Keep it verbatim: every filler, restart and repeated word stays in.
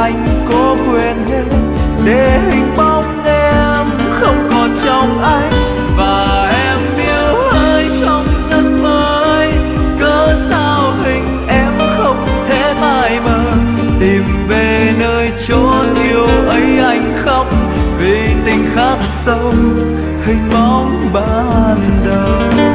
anh cố quên hết, để hình bóng em không còn trong anh. Và em yêu ơi trong giấc mơ ấy, cớ sao hình em không thể mãi mơ, tìm về nơi chốn yêu ấy anh khóc, vì tình khắc sâu hình bóng ban đầu.